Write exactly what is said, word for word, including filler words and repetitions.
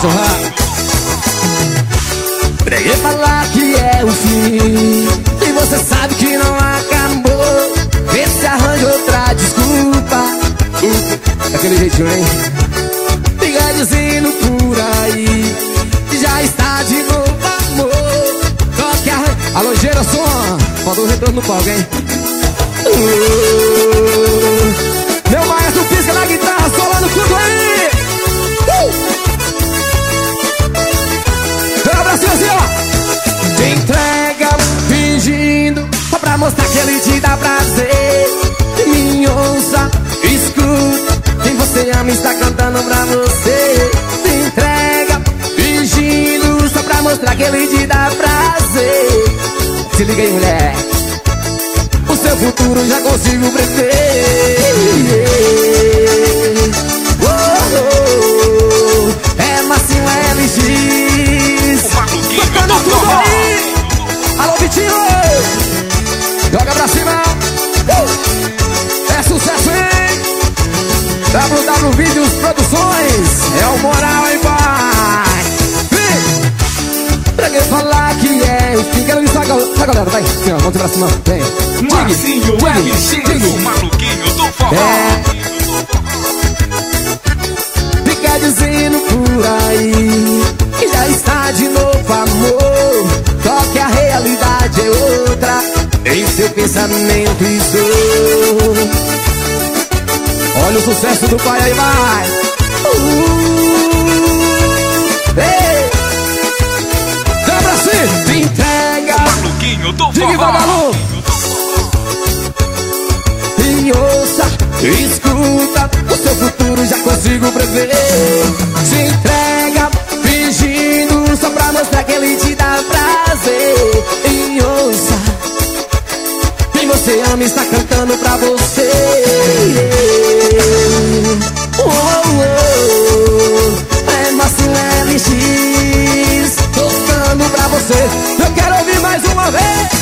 sorrar. Pra ele falar que é o fim e você sabe que não acabou. Vê se arranja outra desculpa. Daquele jeitinho, hein? Fica dizendo por aí que já está de novo, amor. Toque a... Alô, Geração, faltou o retorno no palco, hein? Uh, meu maestro física na guitarra, solando tudo aí. Uh! Meu abraço assim, ó. Te entrega fingindo só pra mostrar que ele te dá prazer. Me ouça, escuta, quem você ama está cantando pra você. Te entrega fingindo só pra mostrar que ele te dá prazer. Se liga aí, mulher, o seu futuro já consigo prever. Oh, oh, oh. É Marcinho L X, tocando tudo aí. Alô, Vitinho, joga pra cima. uh. É sucesso, hein? W W Vídeos Produções, é o moral, hein, pai? Vem! Pra quem falar que é o fim, quero isso, a galera, vai, assim, ó, vamos pra cima, vem. Marcinho L X, o maluquinho do forró. É. Fica dizendo por aí que já está de novo, amor. Só que a realidade é outra em seu pensamento e sou. Olha o sucesso do pai aí, vai. uh, Ei, dá pra si, te entrega. O maluquinho do Diga, forró. vagalume. E ouça, escuta, o seu futuro já consigo prever. Se entrega, fingindo só pra mostrar que ele te dá prazer. E ouça, quem você ama está cantando pra você. Oh, oh, oh. É Marcinho L X, tocando pra você. Eu quero ouvir mais uma vez.